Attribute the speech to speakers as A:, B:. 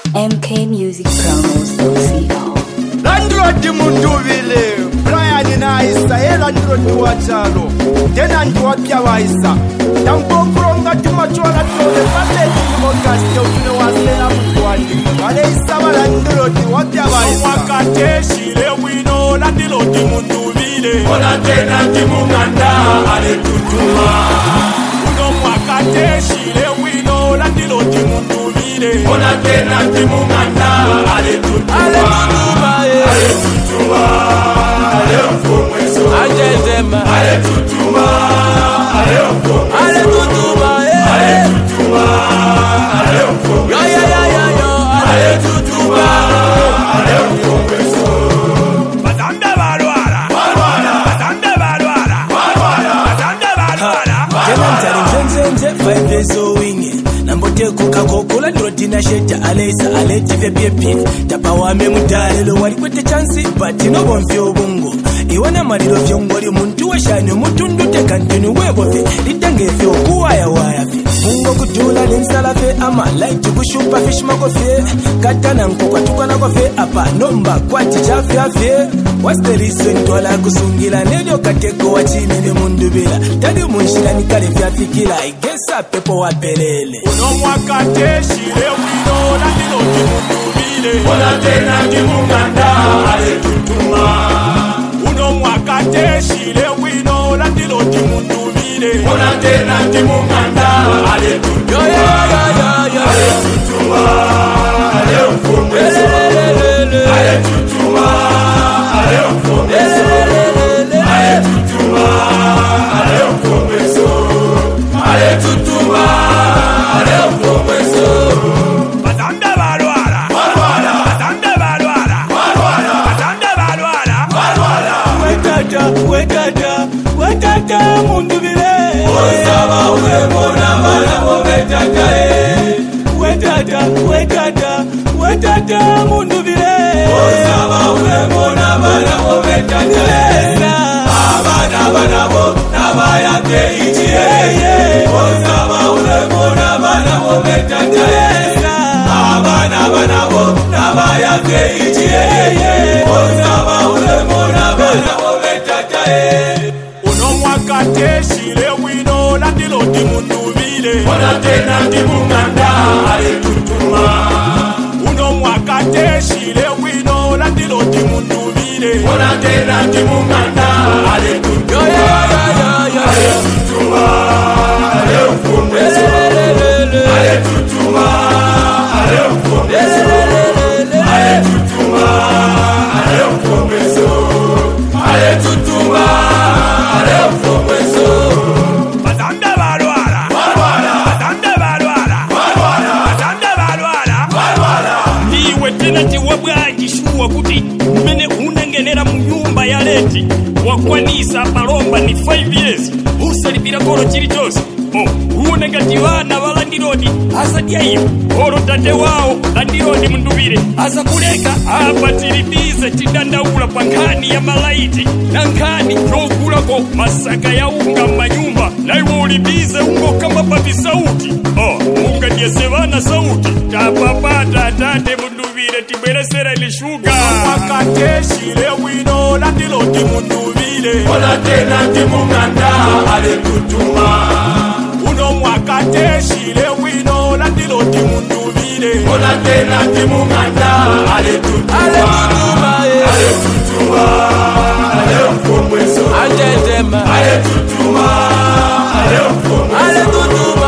A: mkmusicpromos.co.
B: Landlord Munduvile, Brian Naisa, Landlord Wachalo, Tenant Wapia Waisa, Tampo Kronga Tumachola to the Patent Podcast, you was there up one. Alesa Landlord Wapia Waisa.
C: Wakateshi lewino Landlord Munduvile,
D: Ona tenant Munganda, Ale Tutuma.
C: Uno Wakateshi lewino Landlord Munduvile,
D: Ona tenant Munganda, Ale Tutuma. Ale tutuma, ale mfumweso.
E: Ajezema,
D: Ale tutuma, ale mfumweso.
E: ale tutuma,
D: ale tutuma, ale mfumweso.
E: Yo.
D: Ale tutuma, ale mfumweso.
C: Bazambe balwala, Bazambe balwala, Bazambe balwala.
E: Tenantari nzenze 5 years owinge. Nambote kukakokola ndrodina sheta alesa aletive piepie. Tapa wame mudalelo walikwete chansi but no bonfyo bungo. Iwana malilo fyongoli muntu washani mutundu tekantini webofe. Litange fyo kuwaya waya fe. Mungo kutula linsala fe ama like kushupa fish makofe. Katana nkokwa tukana kofe apa nomba kwati chafya fe. What's the reason twala kusungila nelyo kateko wachini ni mundubila. Tadi munshila nikale fya fikila. Igesa pepo wapelele.
C: Uno Wakateshi lewino Landlord Munduvile,
D: Ona tenant Munganda, ale tutuma.
C: Uno Wakateshi lewino Landlord Munduvile,
D: Ona tenant Munganda, ale tutuma. Ale tutuma, ale mfumweso. Ale tutuma, ale mfumweso. Ale tutuma, ale mfumweso. Ale tutuma, ale mfumweso.
C: Bazambe balwala, Bazambe balwala, Bazambe balwala.
E: Wetata mundubile.
D: Osaba ulemona bana mometakae.
E: Wetata mundubile.
D: Osaba ulemona bana mometakae. Abana bo nabayake ichie. Osaba ulemona bana mometakae. Abana bo nabayake ichie. Osaba ulemona bana mometakae.
C: Uno Wakateshi lewino Landlord Munduvile,
D: Ona tenant Munganda, ale tutuma.
C: Uno Wakateshi lewino Landlord Munduvile,
D: Ona tenant Munganda, ale tutuma. Ale tutuma, ale mfumweso. Ale tutuma, ale mfumweso. Ale tutuma, ale mfumweso. Ale tutuma, ale mfumweso.
C: Bazambe balwala, Bazambe balwala, Bazambe balwala. Niwe tenanti wabwanji shuwa kuti mene unangenera mu nyumba ya leti wakwanisa palomba ni 5 years usalipira kolo chili chose. Unengati wana wa Landlord asadia iyo oro tate wao Landlord Munduvile asa kuleka apatiribize tidandaula pa nkani ya malaiti na nkani nokulako masaka ya unga manyumba na iwo ulibize ungo kama papi sauti. Unga diesevana sauti tapapata tate Munduvile tibweresera ilishuga. Wakateshi lewino Landlord Munduvile,
D: Ona tenant Munganda, ale tutuma.
C: Uno Wakateshi lewino Landlord Munduvile,
D: Ona tenant Munganda, ale tutuma. Ale tutuma, ale mfumweso.
E: Ajezema,
D: Ale tutuma, ale mfumweso.
E: ale tutuma.